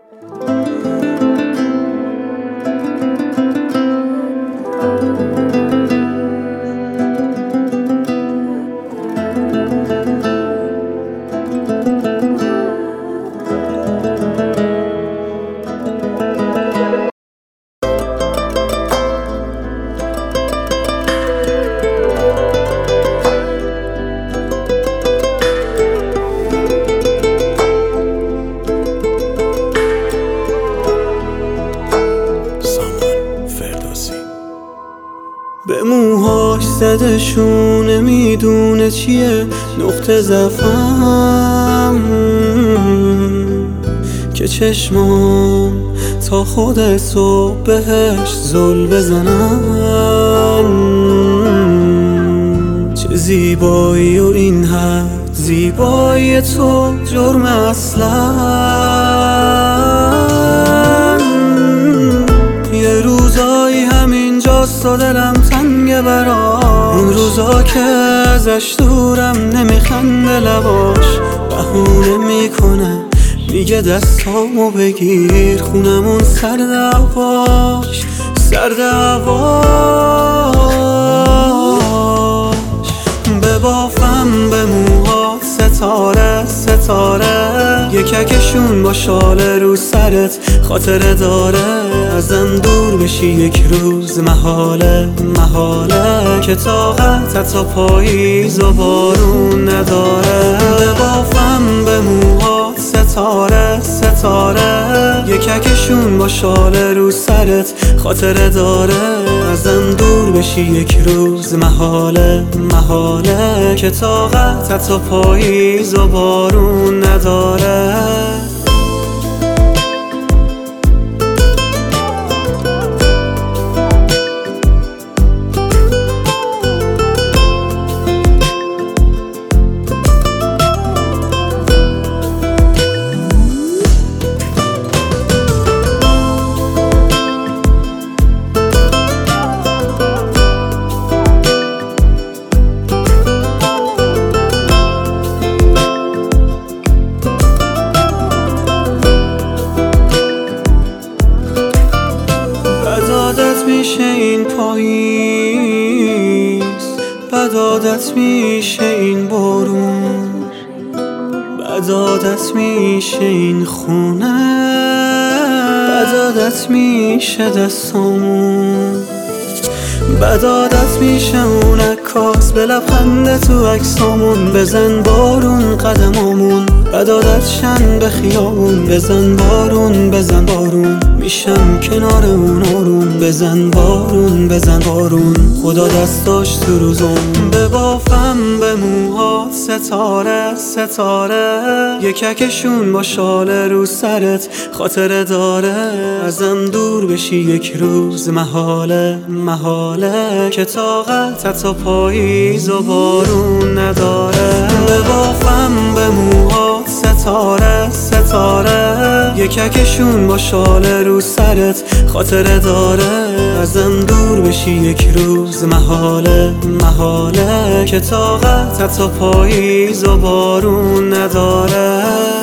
به موهاش زده شونه میدونه چیه نقطه ضعفم، که چشمام تا خود صبح بهش زل بزنن. چه زیبایی و این حد زیبایی تو جرم اصلا. یه روزایی همینجاست و دلم تنگه برام، اون روزا که ازش دورم نمیخنده لباش، بهونه میکنه میگه دستامو بگیر خونمون سرد هواش، سرد هواش. ببافم به موهات ستاره ستاره، یککشون با شال رو سرت خاطره داره. ازم دور بشی یک روز محاله محاله، که طاقت حتی پاییز و بارون نداره. ببافم به موهات ستاره ستاره، یککشون با شال رو سرت خاطره داره. ازم دور بشی یک روز محاله محاله، که طاقت حتی پاییز و بارون نداره. میشه این پاییز، بد عادت میشه این بارون، بد عادت میشه این خونه، بد عادت میشه دستامون، بد عادت میشه اون عکاس به لبخند تو عکسامون. بزن بارون قدمامون، بد عادت شن به خیابون. بزن بارون بزن بارون، میشم کنار اون آروم. بزن بارون بزن بارون، خدا دستاش تو روزم. ببافم به موهات ستاره ستاره، یککشون با شال رو سرت خاطره داره. ازم دور بشی یک روز محاله محاله، که طاقت حتی پاییز و بارون نداره. ببافم به موهات ستاره ستاره، یککشون با شال رو سرت خاطره داره. ازم دور بشی یک روز محاله محاله، که طاقت حتی پاییز و بارون نداره.